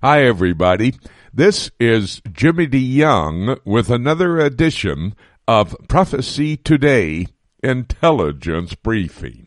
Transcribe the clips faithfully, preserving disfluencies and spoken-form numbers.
Hi, everybody. This is Jimmy DeYoung with another edition of Prophecy Today Intelligence Briefing.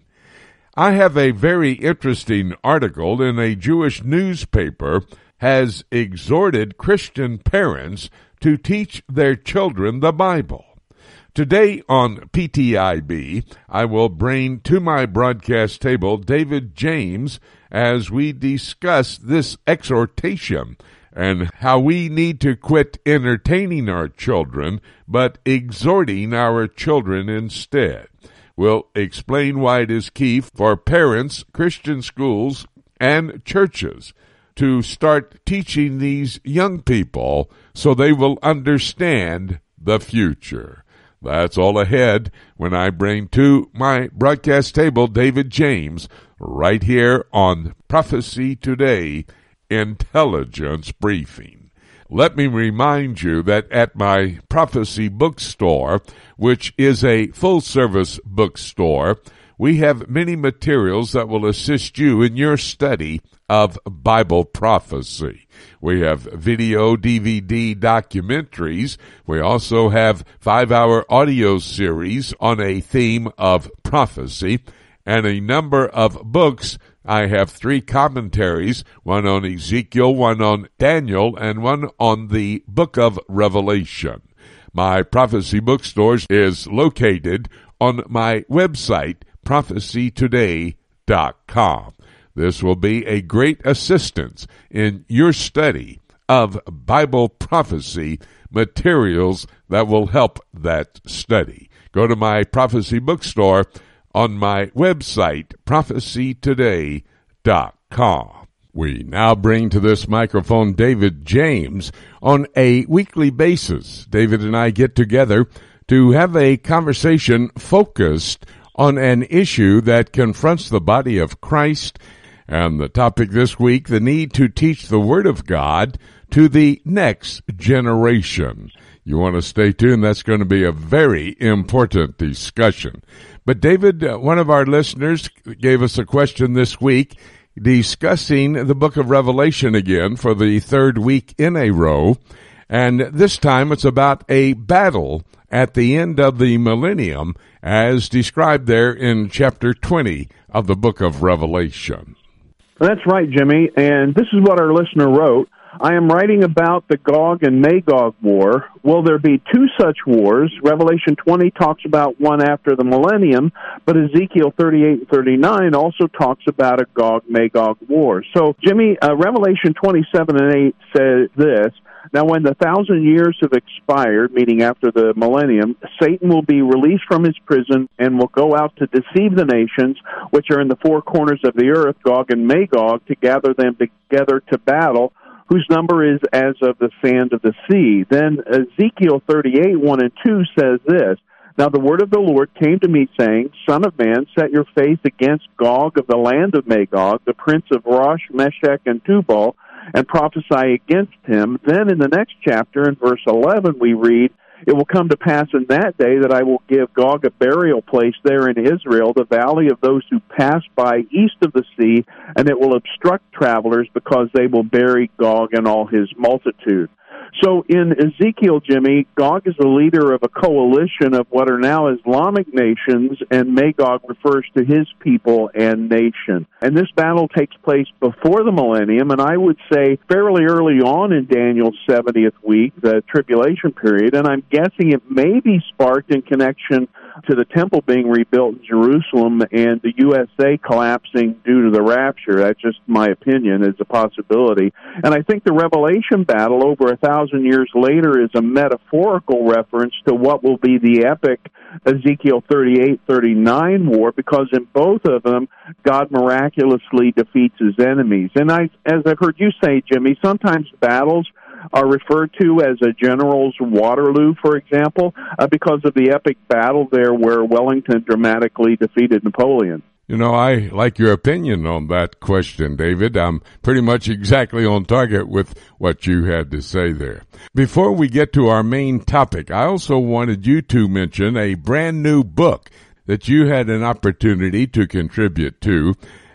I have a very interesting article in a Jewish newspaper has exhorted Christian parents to teach their children the Bible. Today on P T I B, I will bring to my broadcast table David James as we discuss this exhortation and how we need to quit entertaining our children, but exhorting our children instead. We'll explain why it is key for parents, Christian schools, and churches to start teaching these young people so they will understand the future. That's all ahead when I bring to my broadcast table David James right here on Prophecy Today Intelligence Briefing. Let me remind you that at my Prophecy Bookstore, which is a full-service bookstore, we have many materials that will assist you in your study of Bible prophecy. We have video, D V D documentaries. We also have five-hour audio series on a theme of prophecy and a number of books. I have three commentaries, one on Ezekiel, one on Daniel, and one on the book of Revelation. My Prophecy Bookstore is located on my website, prophecy today dot com. This will be a great assistance in your study of Bible prophecy materials that will help that study. Go to my Prophecy Bookstore on my website, prophecy today dot com. We now bring to this microphone David James on a weekly basis. David and I get together to have a conversation focused on an issue that confronts the body of Christ. And the topic this week, the need to teach the Word of God to the next generation. You want to stay tuned. That's going to be a very important discussion. But David, uh, one of our listeners gave us a question this week discussing the book of Revelation again for the third week in a row. And this time it's about a battle at the end of the millennium as described there in chapter twenty of the book of Revelation. That's right, Jimmy, and this is what our listener wrote. I am writing about the Gog and Magog war. Will there be two such wars? Revelation twenty talks about one after the millennium, but Ezekiel thirty-eight and thirty-nine also talks about a Gog-Magog war. So, Jimmy, uh, Revelation twenty-seven and eight says this, now when the thousand years have expired, meaning after the millennium, Satan will be released from his prison and will go out to deceive the nations, which are in the four corners of the earth, Gog and Magog, to gather them together to battle, whose number is as of the sand of the sea. Then Ezekiel thirty-eight, one and two says this, now the word of the Lord came to me, saying, Son of man, set your face against Gog of the land of Magog, the prince of Rosh, Meshech, and Tubal, and prophesy against him. Then in the next chapter, in verse eleven, we read, it will come to pass in that day that I will give Gog a burial place there in Israel, the valley of those who pass by east of the sea, and it will obstruct travelers because they will bury Gog and all his multitude. So in Ezekiel, Jimmy, Gog is the leader of a coalition of what are now Islamic nations, and Magog refers to his people and nation. And this battle takes place before the millennium, and I would say fairly early on in Daniel's seventieth week, the tribulation period, and I'm guessing it may be sparked in connection to the temple being rebuilt in Jerusalem and the U S A collapsing due to the rapture. That's just my opinion. It's a possibility. And I think the Revelation battle over a thousand years later is a metaphorical reference to what will be the epic Ezekiel thirty-eight thirty-nine war, because in both of them, God miraculously defeats his enemies. And I, as I've heard you say, Jimmy, sometimes battles are referred to as a general's Waterloo, for example, uh, because of the epic battle there where Wellington dramatically defeated Napoleon. You know, I like your opinion on that question, David. I'm pretty much exactly on target with what you had to say there. Before we get to our main topic, I also wanted you to mention a brand new book that you had an opportunity to contribute to.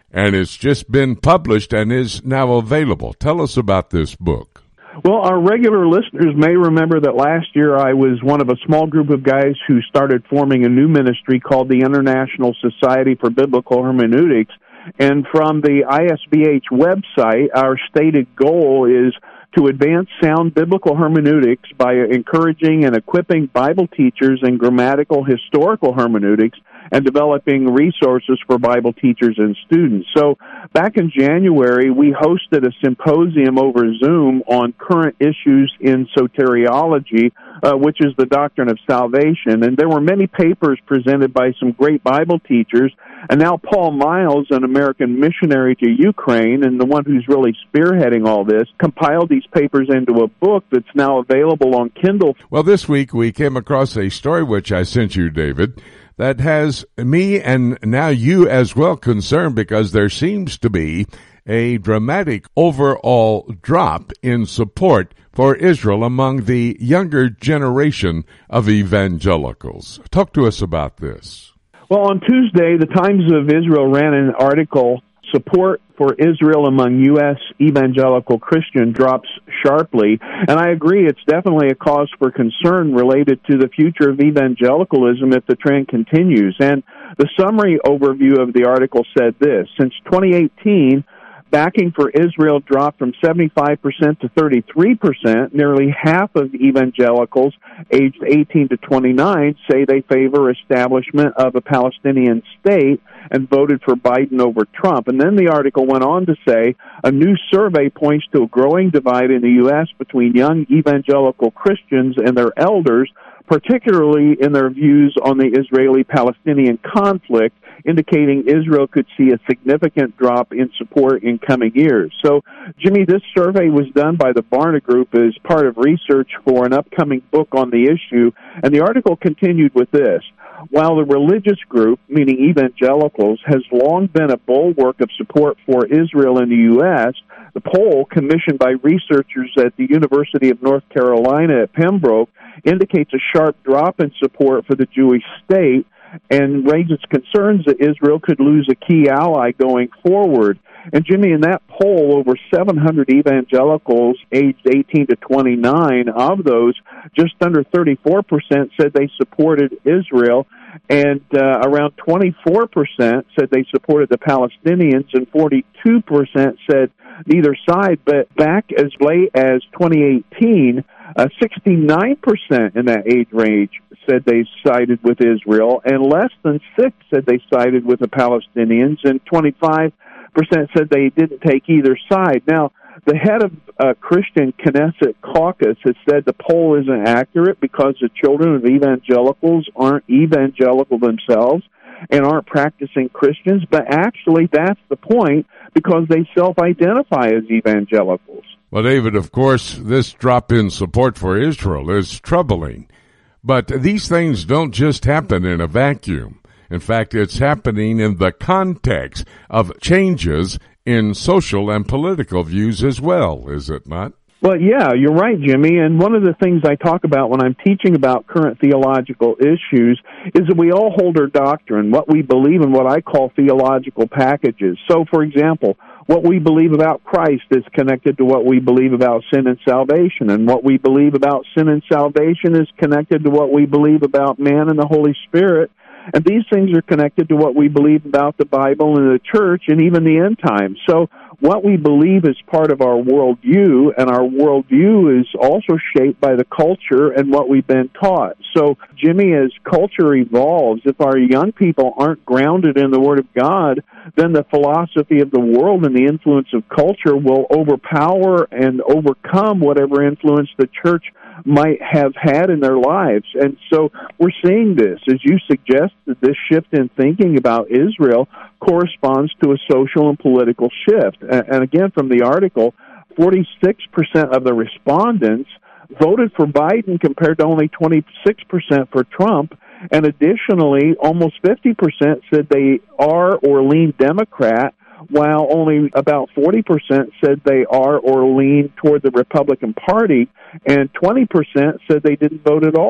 and it's just been published and is now available. Tell us about this book. Well, our regular listeners may remember that last year I was one of a small group of guys who started forming a new ministry called the International Society for Biblical Hermeneutics. And from the I S B H website, our stated goal is to advance sound biblical hermeneutics by encouraging and equipping Bible teachers in grammatical historical hermeneutics and developing resources for Bible teachers and students. So back in January, we hosted a symposium over Zoom on current issues in soteriology, uh, which is the doctrine of salvation. And there were many papers presented by some great Bible teachers. And now Paul Miles, an American missionary to Ukraine and the one who's really spearheading all this, compiled these papers into a book that's now available on Kindle. Well, this week we came across a story which I sent you, David, that has me and now you as well concerned, because there seems to be a dramatic overall drop in support for Israel among the younger generation of evangelicals. Talk to us about this. Well, on Tuesday, the Times of Israel ran an article, Support for Israel among U S evangelical Christian drops sharply. And I agree, it's definitely a cause for concern related to the future of evangelicalism if the trend continues. And the summary overview of the article said this: since twenty eighteen, backing for Israel dropped from seventy-five percent to thirty-three percent. Nearly half of evangelicals aged eighteen to twenty-nine say they favor establishment of a Palestinian state and voted for Biden over Trump. And then the article went on to say a new survey points to a growing divide in the U S between young evangelical Christians and their elders, particularly in their views on the Israeli-Palestinian conflict, indicating Israel could see a significant drop in support in coming years. So, Jimmy, this survey was done by the Barna Group as part of research for an upcoming book on the issue, and the article continued with this: while the religious group, meaning evangelicals, has long been a bulwark of support for Israel in the U S, the poll commissioned by researchers at the University of North Carolina at Pembroke indicates a sharp drop in support for the Jewish state and raises concerns that Israel could lose a key ally going forward. And, Jimmy, in that poll, over seven hundred evangelicals aged eighteen to twenty-nine, of those, just under thirty-four percent said they supported Israel, and uh, around twenty-four percent said they supported the Palestinians, and forty-two percent said neither side. But back as late as twenty eighteen, uh, sixty-nine percent in that age range said they sided with Israel, and less than six said they sided with the Palestinians, and twenty-five percent said they didn't take either side. Now, the head of uh, Christian Knesset Caucus has said the poll isn't accurate because the children of evangelicals aren't evangelical themselves and aren't practicing Christians, but actually that's the point, because they self-identify as evangelicals. Well, David, of course, this drop in support for Israel is troubling, but these things don't just happen in a vacuum. In fact, it's happening in the context of changes in social and political views as well, is it not? Well, yeah, you're right, Jimmy. And one of the things I talk about when I'm teaching about current theological issues is that we all hold our doctrine, what we believe in, what I call theological packages. So, for example, what we believe about Christ is connected to what we believe about sin and salvation, and what we believe about sin and salvation is connected to what we believe about man and the Holy Spirit. And these things are connected to what we believe about the Bible and the church and even the end times. So what we believe is part of our worldview, and our worldview is also shaped by the culture and what we've been taught. So, Jimmy, as culture evolves, if our young people aren't grounded in the Word of God, then the philosophy of the world and the influence of culture will overpower and overcome whatever influence the church might have had in their lives. And so we're seeing this. As you suggested, this shift in thinking about Israel corresponds to a social and political shift. And again, from the article, forty-six percent of the respondents voted for Biden compared to only twenty-six percent for Trump. And additionally, almost fifty percent said they are or lean Democrat, while only about forty percent said they are or lean toward the Republican Party, and twenty percent said they didn't vote at all.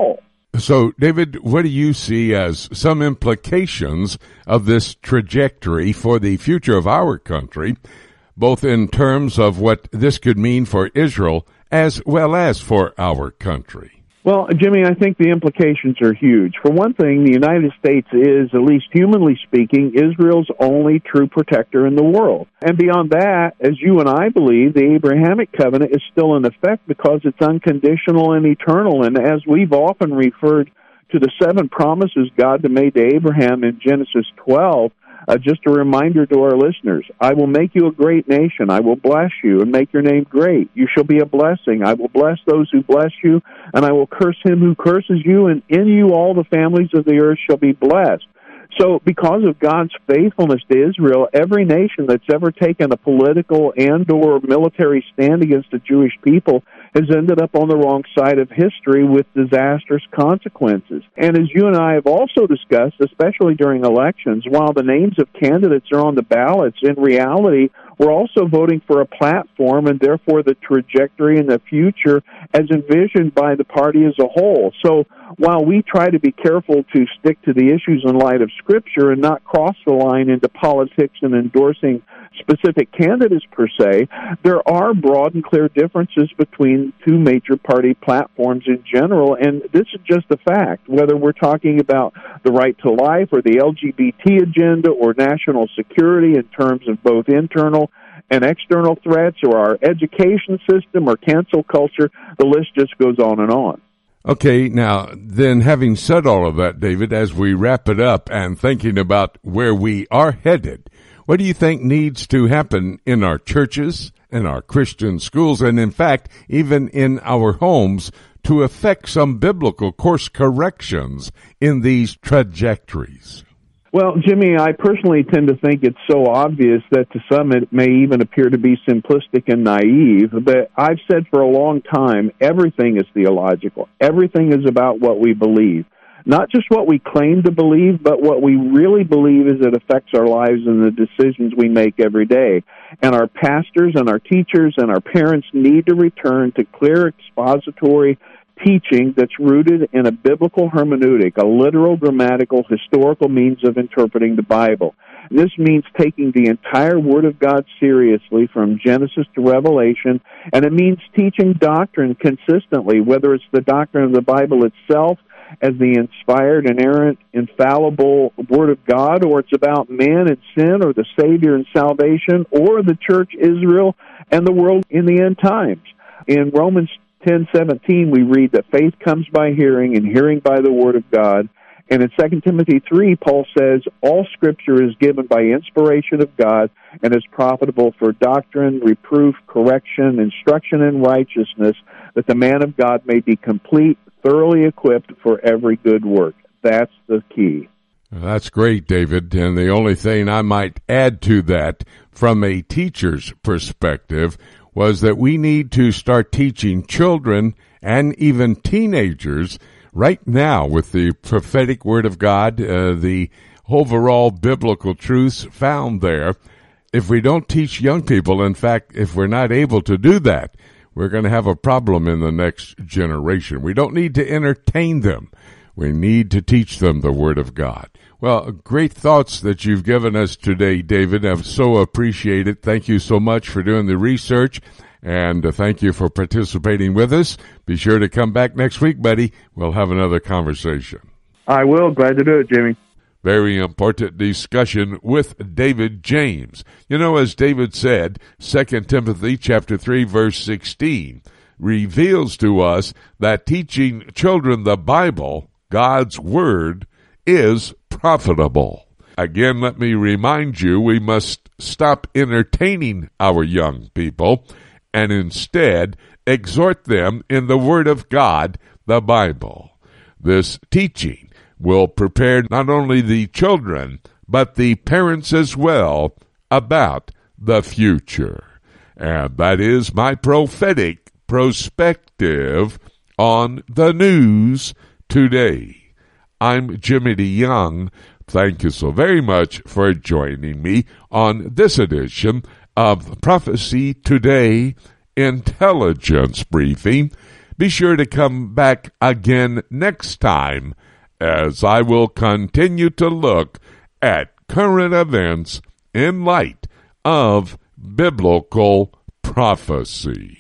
So, David, what do you see as some implications of this trajectory for the future of our country, both in terms of what this could mean for Israel as well as for our country? Well, Jimmy, I think the implications are huge. For one thing, the United States is, at least humanly speaking, Israel's only true protector in the world. And beyond that, as you and I believe, the Abrahamic covenant is still in effect because it's unconditional and eternal. And as we've often referred to the seven promises God made to Abraham in Genesis twelve, Uh, just a reminder to our listeners, I will make you a great nation. I will bless you and make your name great. You shall be a blessing. I will bless those who bless you, and I will curse him who curses you, and in you all the families of the earth shall be blessed. So because of God's faithfulness to Israel, every nation that's ever taken a political and or military stand against the Jewish people has ended up on the wrong side of history with disastrous consequences. And as you and I have also discussed, especially during elections, while the names of candidates are on the ballots, in reality, we're also voting for a platform and therefore the trajectory in the future as envisioned by the party as a whole. So while we try to be careful to stick to the issues in light of Scripture and not cross the line into politics and endorsing specific candidates per se, there are broad and clear differences between two major party platforms in general, and this is just a fact. Whether we're talking about the right to life or the L G B T agenda or national security in terms of both internal and external threats, or our education system or cancel culture, the list just goes on and on. Okay, now, then having said all of that, David, as we wrap it up and thinking about where we are headed, what do you think needs to happen in our churches, in our Christian schools, and in fact, even in our homes to effect some biblical course corrections in these trajectories? Well, Jimmy, I personally tend to think it's so obvious that to some it may even appear to be simplistic and naive, but I've said for a long time, everything is theological. Everything is about what we believe. Not just what we claim to believe, but what we really believe as it affects our lives and the decisions we make every day. And our pastors and our teachers and our parents need to return to clear expository teaching that's rooted in a biblical hermeneutic, a literal, grammatical, historical means of interpreting the Bible. And this means taking the entire Word of God seriously from Genesis to Revelation, and it means teaching doctrine consistently, whether it's the doctrine of the Bible itself as the inspired, inerrant, infallible Word of God, or it's about man and sin, or the Savior and salvation, or the church, Israel, and the world in the end times. In Romans ten seventeen, we read that faith comes by hearing, and hearing by the Word of God. And in Second Timothy three, Paul says, all Scripture is given by inspiration of God and is profitable for doctrine, reproof, correction, instruction in righteousness, that the man of God may be complete, thoroughly equipped for every good work. That's the key. That's great, David. And the only thing I might add to that from a teacher's perspective was that we need to start teaching children and even teenagers right now with the prophetic Word of God, uh, the overall biblical truths found there. If we don't teach young people, in fact, if we're not able to do that, we're going to have a problem in the next generation. We don't need to entertain them. We need to teach them the Word of God. Well, great thoughts that you've given us today, David. I've so appreciated. Thank you so much for doing the research, and uh, thank you for participating with us. Be sure to come back next week, buddy. We'll have another conversation. I will. Glad to do it, Jimmy. Very important discussion with David James. You know, as David said, Second Timothy chapter three, verse sixteen, reveals to us that teaching children the Bible, God's Word, is profitable. Again, let me remind you, we must stop entertaining our young people and instead exhort them in the Word of God, the Bible. This teaching will prepare not only the children, but the parents as well about the future. And that is my prophetic perspective on the news today. I'm Jimmy DeYoung. Thank you so very much for joining me on this edition of Prophecy Today Intelligence Briefing. Be sure to come back again next time as I will continue to look at current events in light of biblical prophecy.